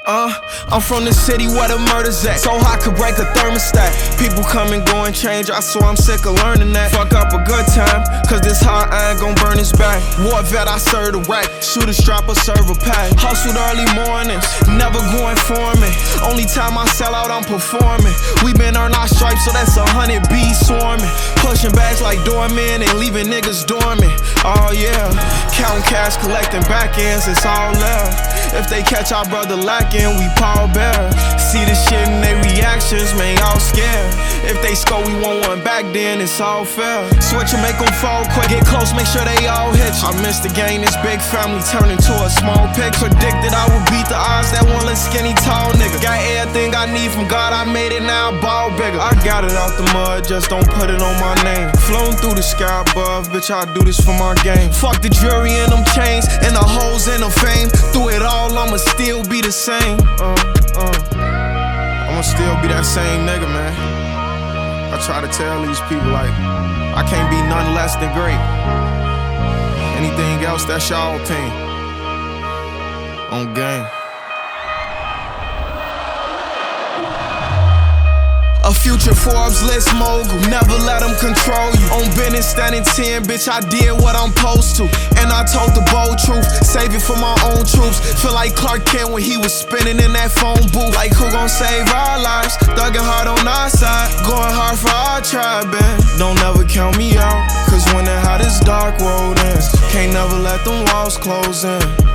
I'm from the city where the murder's at. So hot could break a thermostat. People come and go and change, I swear I'm sick of learning that. Fuck up a good time, cause this hot iron gon' burn his back. War vet, I serve the rack. Shoot a strap or serve a pack. Hustled early mornings, never going for me. Only time I sell out, I'm performing. We been earn our stripes, so that's 100 bees swarming. Pushing bags like doormen and leaving niggas dormant. Oh yeah, counting cash, collecting back ends, it's all left. If they catch our brother lacking, we power bear. See the shit in their reactions, man, y'all scared. If they score, we want one back, then it's all fair. Switch and make them fall quick, get close, make sure they all hit you. I missed the game, this big family turned into a small pig. Predicted I would beat the odds, that one little skinny tall nigga. Got everything I need from God, I made it, now I ball bigger. I got it out the mud, just don't put it on my name. Flown through the sky above, bitch, I do this for my game. Fuck the jury and them chains, and the hoes and the fame. Through it all, I'ma still be the same. I'ma still be that same nigga, man. I try to tell these people, like, I can't be none less than great. Anything else, that's y'all opinion. On game. A future Forbes list mogul, never let them control you. On business standing 10, bitch, I did what I'm supposed to. And I told the bold truth, save it for my own troops. Feel like Clark Kent when he was spinning in that phone booth. Like who gon' save our lives? Thugging hard on our side, going hard for our tribe, man. Don't ever count me out, cause when the hottest dark road ends, can't never let them walls close in.